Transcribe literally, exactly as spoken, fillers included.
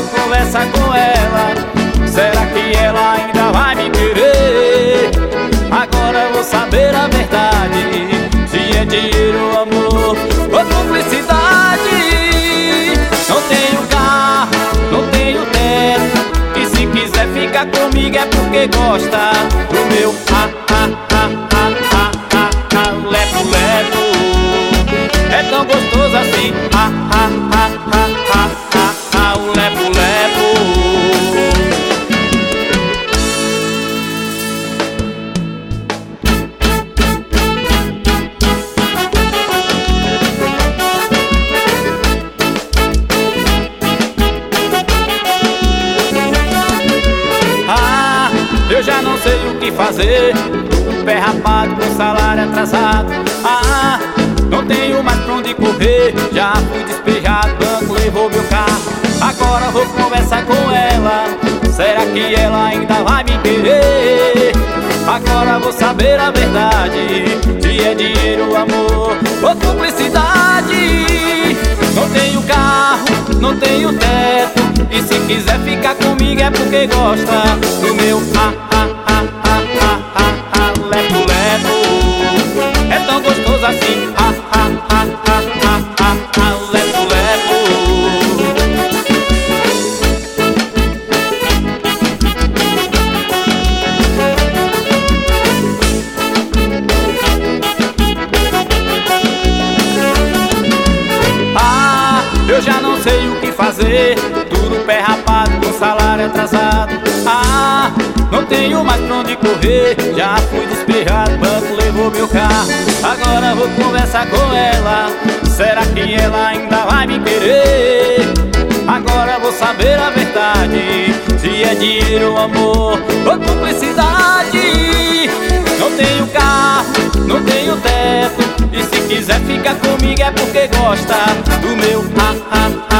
conversar com ela. Será que ela ainda vai me querer? Agora eu vou saber a verdade, se é dinheiro, amor ou cumplicidade. Não tenho carro, não tenho teto, e se quiser ficar comigo é porque gosta do meu ah, ah, ah, ah, ah, ah, ah, lepo, lepo. É tão gostoso assim, ah, ah, ah, ah, ah, ah, ah, o lepo, lepo. Ah, eu já não sei o que fazer, o pé rapado com salário atrasado. Ah, não tenho mais pra onde correr, já fui despejado, banco levou meu carro. Agora vou conversar com ela, será que ela ainda vai me querer? Agora vou saber a verdade, se é dinheiro, amor ou cumplicidade. Não tenho carro, não tenho teto, e se quiser ficar comigo é porque gosta do meu ah, ah, ah, ah, ah, ah, ah, lepo, lepo. É tão gostoso assim, ah, ah, ah, ah, ah, ah, ah, lepo, lepo. Ah, eu já não sei o que fazer, tudo pé rapado com salário atrasado. Ah, não tenho mais pra onde correr, já fui despejado, banco levou meu carro. Agora vou conversar com ela, será que ela ainda vai me querer? Agora vou saber a verdade, se é dinheiro, amor ou cumplicidade. Não tenho carro, não tenho teto, e se quiser ficar comigo é porque gosta do meu ah, ah, ah.